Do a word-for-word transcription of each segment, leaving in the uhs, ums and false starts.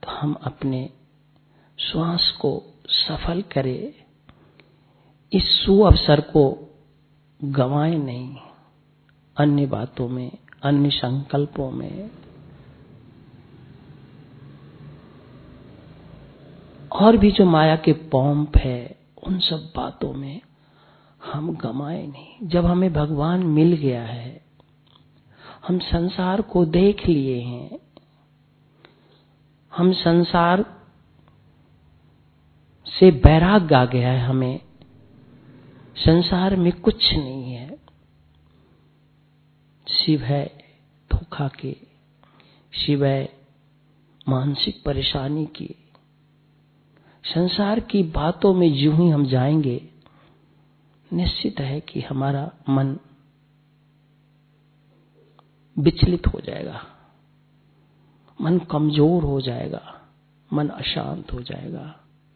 तो हम अपने श्वास को सफल करें, इस सुअवसर को गंवाएं नहीं अन्य बातों में, अन्य संकल्पों में, और भी जो माया के पौंप है उन सब बातों में हम गंवाएं नहीं। जब हमें भगवान मिल गया है, हम संसार को देख लिए हैं, हम संसार से बैराग आ गया है, हमें संसार में कुछ नहीं है सिवाय धोखा के, सिवाय मानसिक परेशानी की। संसार की बातों में यूं ही हम जाएंगे, निश्चित है कि हमारा मन विचलित हो जाएगा, मन कमजोर हो जाएगा, मन अशांत हो जाएगा।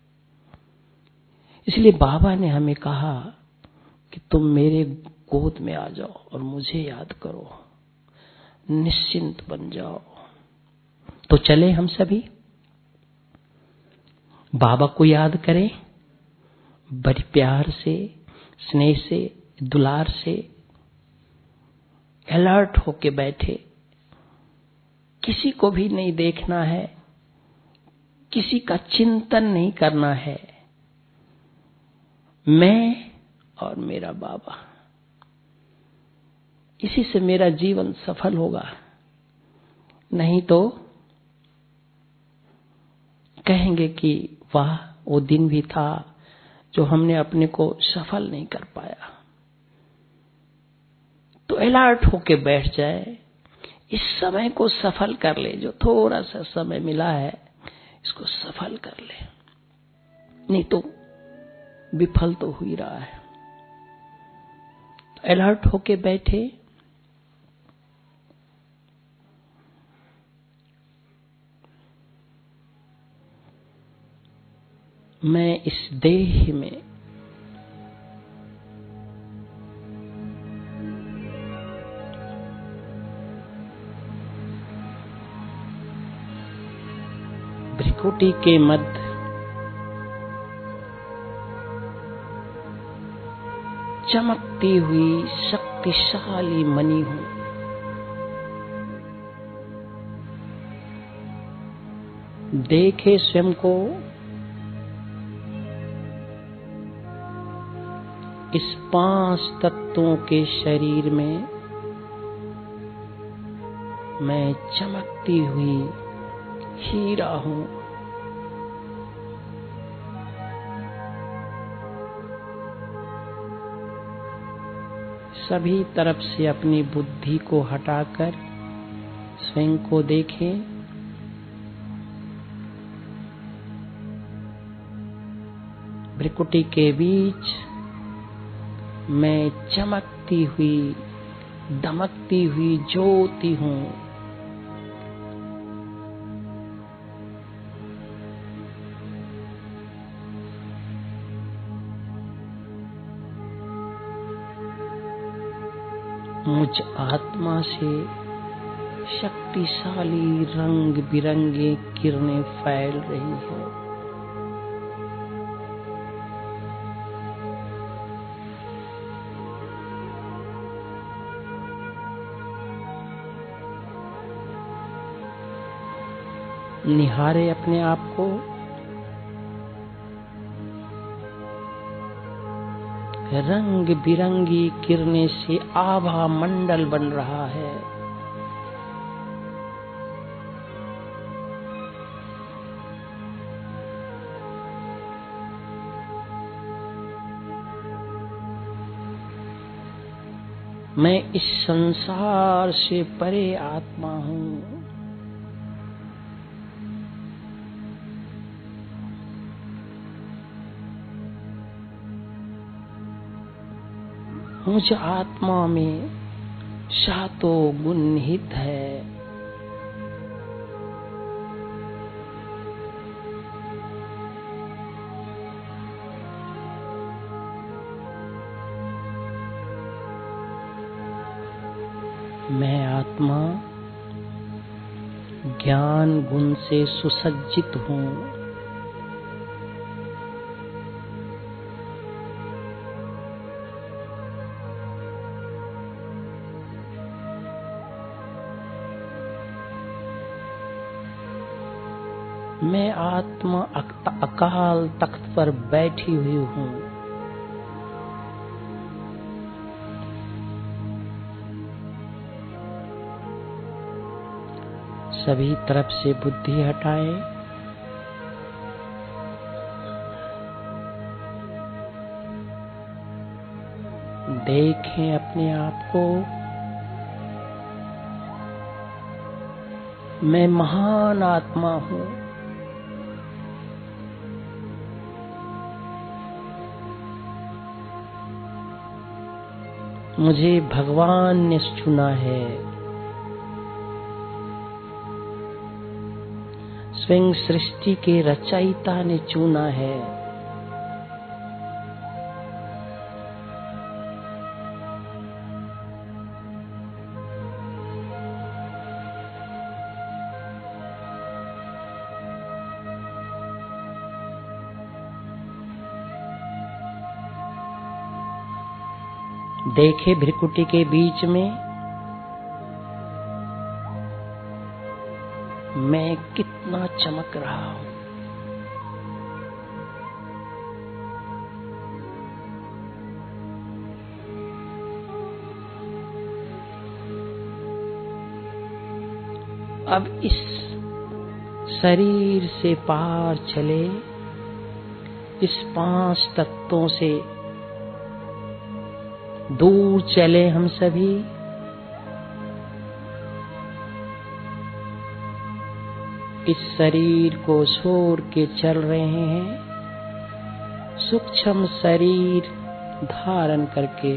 इसलिए बाबा ने हमें कहा कि तुम मेरे गोद में आ जाओ और मुझे याद करो, निश्चिंत बन जाओ। तो चले हम सभी बाबा को याद करें, बड़े प्यार से, स्नेह से, दुलार से, अलर्ट होके बैठे। किसी को भी नहीं देखना है, किसी का चिंतन नहीं करना है, मैं और मेरा बाबा, इसी से मेरा जीवन सफल होगा। नहीं तो कहेंगे कि वाह, वो दिन भी था जो हमने अपने को सफल नहीं कर पाया। तो अलर्ट होके बैठ जाए, इस समय को सफल कर ले, जो थोड़ा सा समय मिला है इसको सफल कर ले, नहीं तो विफल तो हो ही रहा है। तो अलर्ट होके बैठे, मैं इस देह में भ्रिकुटी के मध्य चमकती हुई शक्तिशाली मणि हूं। देखे स्वयं को इस पांच तत्वों के शरीर में मैं चमकती हुई हीरा हूं। सभी तरफ से अपनी बुद्धि को हटाकर स्वयं को देखें। भ्रिकुटी के बीच मैं चमकती हुई, दमकती हुई ज्योति हूं। मुझ आत्मा से शक्तिशाली रंग बिरंगे किरणें फैल रही हैं। निहारे अपने आप को, रंग बिरंगी किरणें से आभा मंडल बन रहा है। मैं इस संसार से परे आत्मा हूं। मुझ आत्मा में सातों गुण निहित है। मैं आत्मा ज्ञान गुण से सुसज्जित हूँ। मैं आत्मा अकाल तख्त पर बैठी हुई हूँ। सभी तरफ से बुद्धि हटाएं। देखें अपने आप को। मैं महान आत्मा हूँ। मुझे भगवान ने चुना है। स्वयं सृष्टि के रचयिता ने चुना है। देखे भ्रिकुटी के बीच में मैं कितना चमक रहा हूँ। अब इस शरीर से पार चले, इस पांच तत्वों से दूर चले हम सभी। इस शरीर को छोड़ के चल रहे हैं, सूक्ष्म शरीर धारण करके।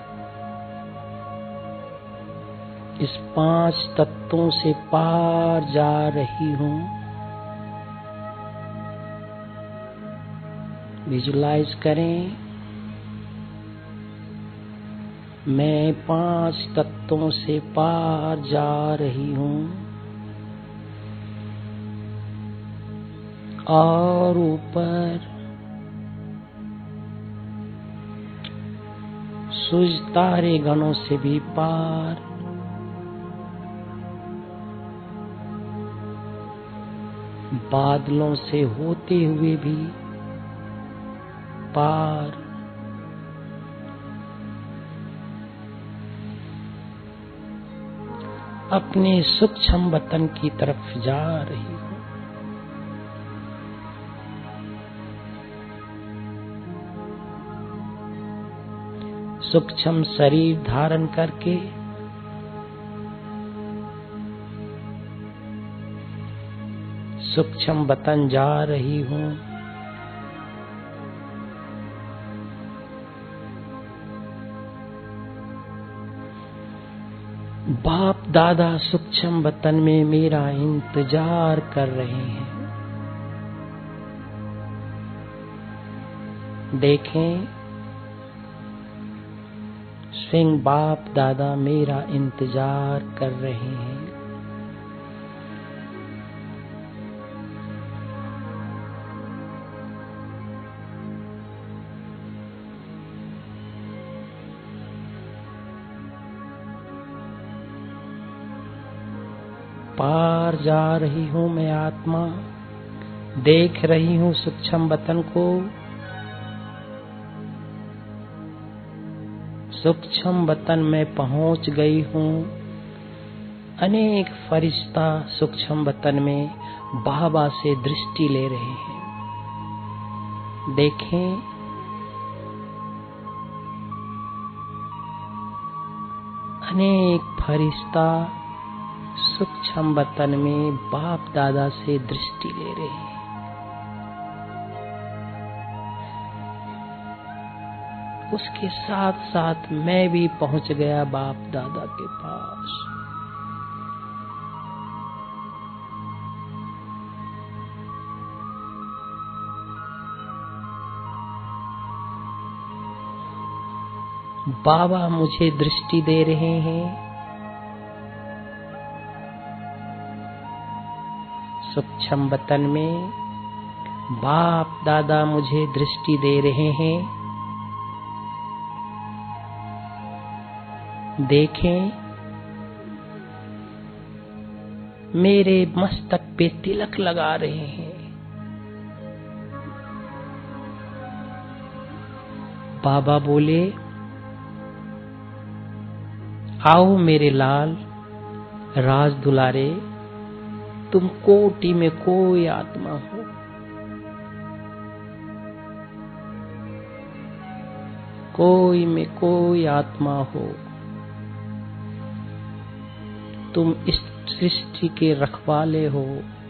इस पांच तत्वों से पार जा रही हूँ। विजुलाइज करें, मैं पांच तत्वों से पार जा रही हूँ। और ऊपर सूरज तारे गणों से भी पार, बादलों से होते हुए भी पार, अपने सूक्ष्म वतन की तरफ जा रही हूँ। सूक्ष्म शरीर धारण करके सूक्ष्म वतन जा रही हूँ। बाप दादा सूक्ष्म वतन में मेरा इंतजार कर रहे हैं। देखें, स्वयं बाप दादा मेरा इंतजार कर रहे हैं। पार जा रही हूँ मैं आत्मा, देख रही हूँ सूक्ष्म वतन को। सूक्ष्म वतन में पहुंच गई हूँ। अनेक फरिश्ता सूक्ष्म वतन में बाबा से दृष्टि ले रहे हैं। देखें, अनेक फरिश्ता सूक्ष्म वतन में बाप दादा से दृष्टि ले रहे हैं। उसके साथ साथ मैं भी पहुंच गया बाप दादा के पास। बाबा मुझे दृष्टि दे रहे हैं। सूक्ष्म वतन में बाप दादा मुझे दृष्टि दे रहे हैं। देखें, मेरे मस्तक पे तिलक लगा रहे हैं। बाबा बोले, आओ मेरे लाल राज दुलारे, तुम कोटि में कोई आत्मा हो। कोई में कोई आत्मा हो। तुम इस सृष्टि के रखवाले हो।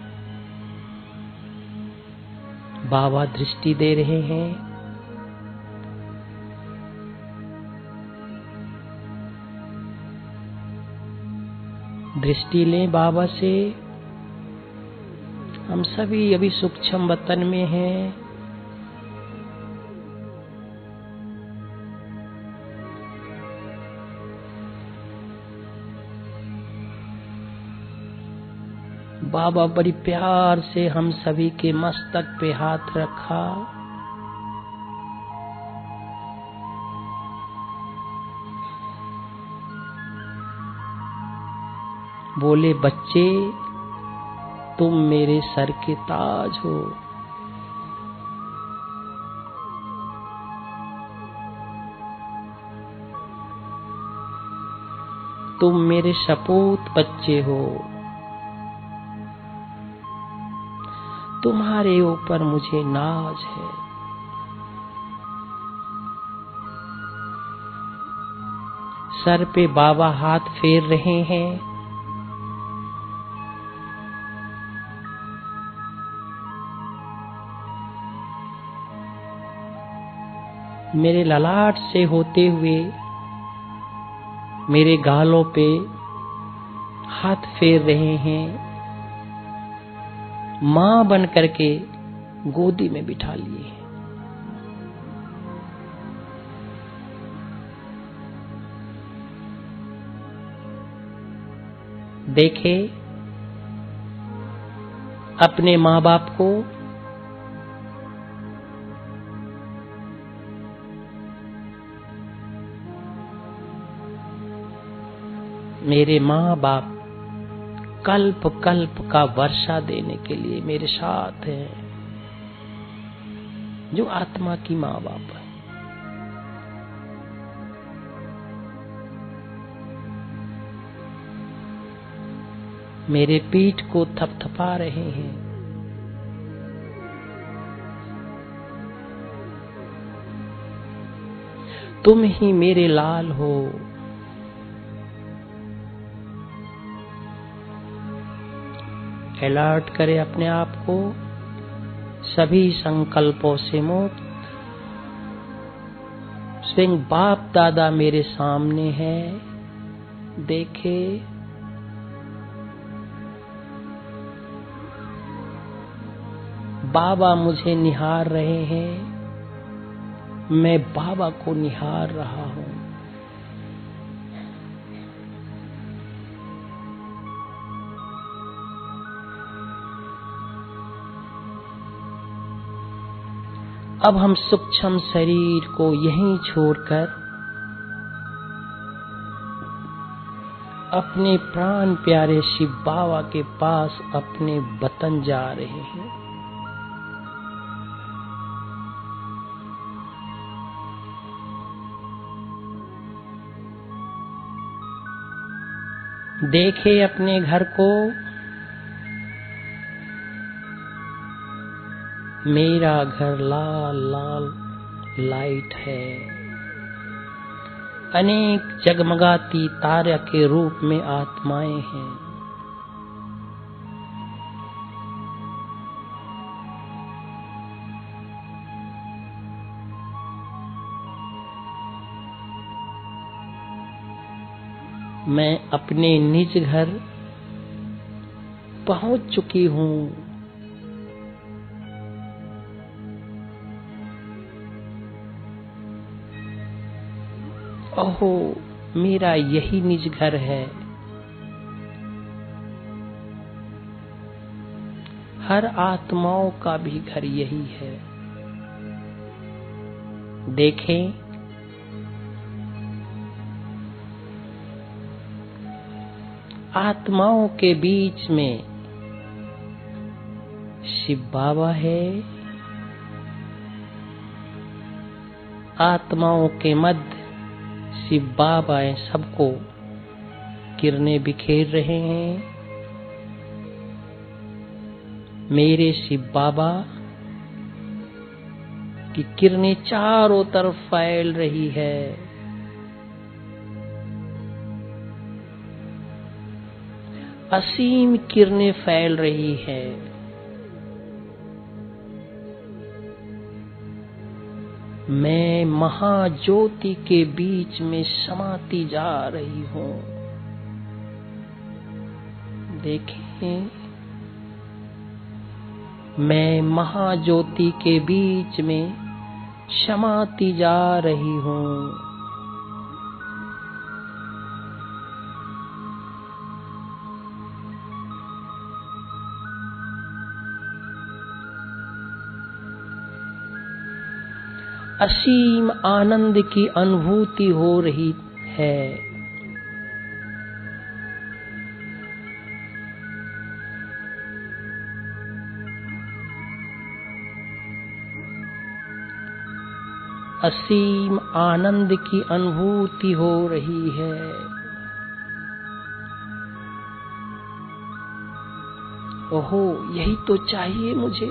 बाबा दृष्टि दे रहे हैं। दृष्टि लें बाबा से। हम सभी अभी सूक्ष्म वतन में हैं। बाबा बड़ी प्यार से हम सभी के मस्तक पे हाथ रखा। बोले, बच्चे तुम मेरे सर के ताज हो। तुम मेरे सपूत बच्चे हो। तुम्हारे ऊपर मुझे नाज है। सर पे बाबा हाथ फेर रहे हैं। मेरे ललाट से होते हुए मेरे गालों पे हाथ फेर रहे हैं। मां बन करके गोदी में बिठा लिए हैं। देखे अपने माँ बाप को। मेरे माँ बाप कल्प कल्प का वर्षा देने के लिए मेरे साथ हैं, जो आत्मा की माँ बाप है। मेरे पीठ को थपथपा रहे हैं। तुम ही मेरे लाल हो। अलर्ट करें अपने आप को, सभी संकल्पों से मुक्त। स्वयं बाप दादा मेरे सामने है। देखे बाबा मुझे निहार रहे हैं, मैं बाबा को निहार रहा हूं। अब हम सूक्ष्म शरीर को यहीं छोड़कर अपने प्राण प्यारे शिव बाबा के पास अपने वतन जा रहे हैं। देखे अपने घर को। मेरा घर लाल लाल लाइट है। अनेक जगमगाती तारे के रूप में आत्माएं हैं। मैं अपने निज घर पहुंच चुकी हूं। ओहो, मेरा यही निज घर है। हर आत्माओं का भी घर यही है। देखें, आत्माओं के बीच में शिव बाबा है, आत्माओं के मध्य शिव बाबा सबको किरणें बिखेर रहे हैं। मेरे शिव बाबा की किरणें चारों तरफ फैल रही है। असीम किरणें फैल रही है। मैं महाज्योति के बीच में समाती जा रही हूँ। देखें, मैं महाज्योति के बीच में समाती जा रही हूँ। असीम आनंद की अनुभूति हो रही है। असीम आनंद की अनुभूति हो रही है। ओहो, यही तो चाहिए मुझे।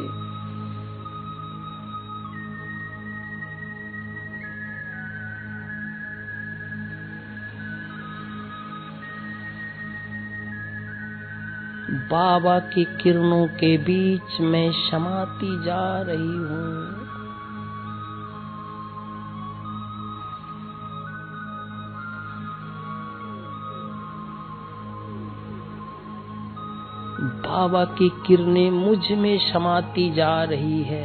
बाबा की किरणों के बीच में समाती जा रही हूँ। बाबा की किरणें मुझ में समाती जा रही है।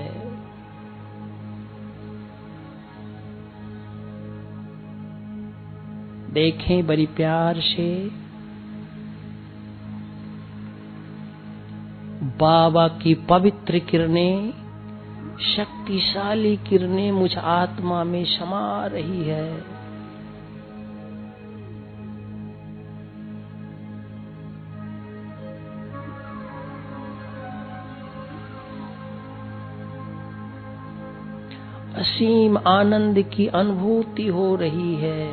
देखें बड़ी प्यार से, बाबा की पवित्र किरणें, शक्तिशाली किरणें मुझ आत्मा में समा रही है। असीम आनंद की अनुभूति हो रही है।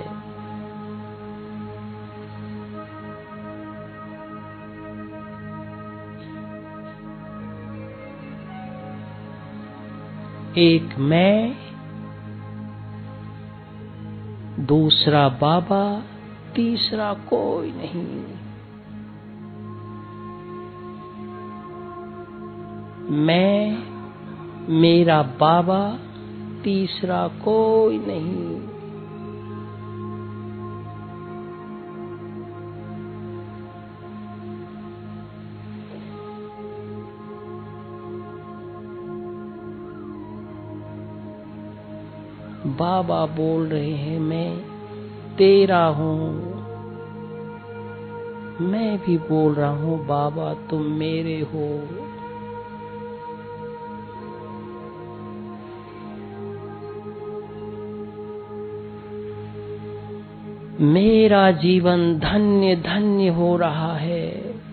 एक मैं, दूसरा बाबा, तीसरा कोई नहीं। मैं, मेरा बाबा, तीसरा कोई नहीं। बाबा बोल रहे हैं, मैं तेरा हूँ। मैं भी बोल रहा हूँ, बाबा तुम मेरे हो। मेरा जीवन धन्य धन्य हो रहा है।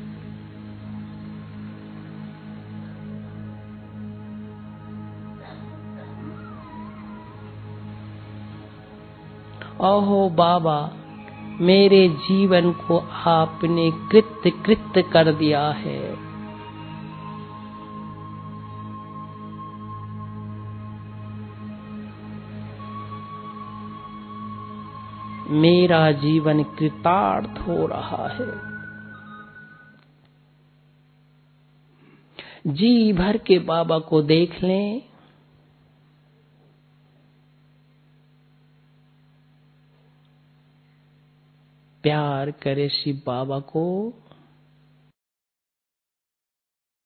ओहो बाबा, मेरे जीवन को आपने कृत्य कृत्य कर दिया है। मेरा जीवन कृतार्थ हो रहा है। जी भर के बाबा को देख लें। प्यार करे शिव बाबा को।